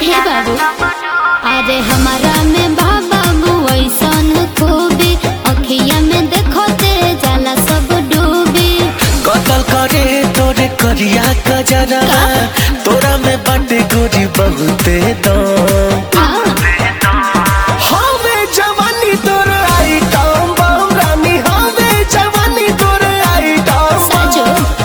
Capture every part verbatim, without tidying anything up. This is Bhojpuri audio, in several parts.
हे बाबू अरे हमारा में बाबू ऐसन खूबी अखिया में देखो ते जाला सब डूबी। कतल करे तोरे करिया कजरा तोरा में बाटे गोरी बहुते दम। हवे जवानी तोर आइटम बम रानी हवे जवानी तोर आइटम सजो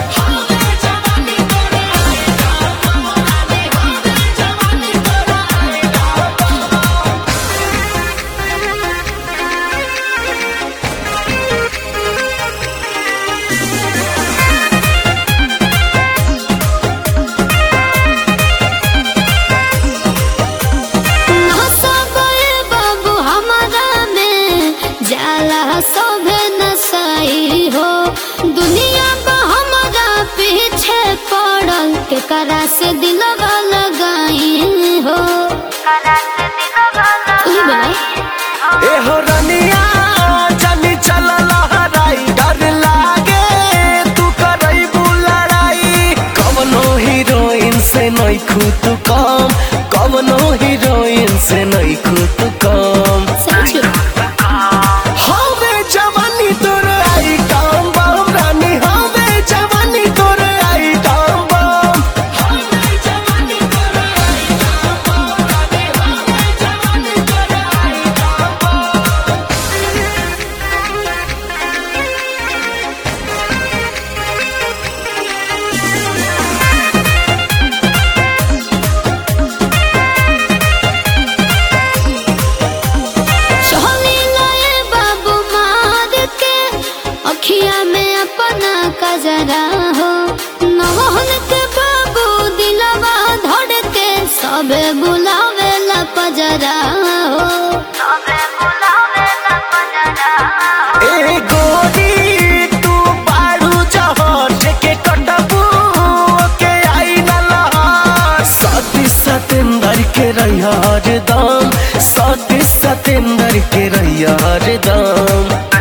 जाला सोभे नसाई हो दुनिया में हमारा पीछे पड़ल के करा से दिलवा लगाई हो ए हो रनिया जानी चला लहराई डर लागे तू करई बुलड़ाई कवनो हीरोइन से नहीं खुद कम कवनो हीरोइन से नहीं खुद कम। सच हवे जवानी तोर आइटम बम रानी हवे जवानी तोर आइटम बम। हवे जवानी तोर आइटम बम रानी हवे जवानी तोर आइटम बम। अखिया में अपना कजरा हो नवहन के बाबू दिलवा धड़ के सबे बुलावे ला पजरा हो सबे बुलावे ला पजरा। ए गोरी तू बाड़ू जहर के कटबू के आई न लहर सती सतेंदर के रहिया हरदम सती सतेंदर के रहिया हरदम।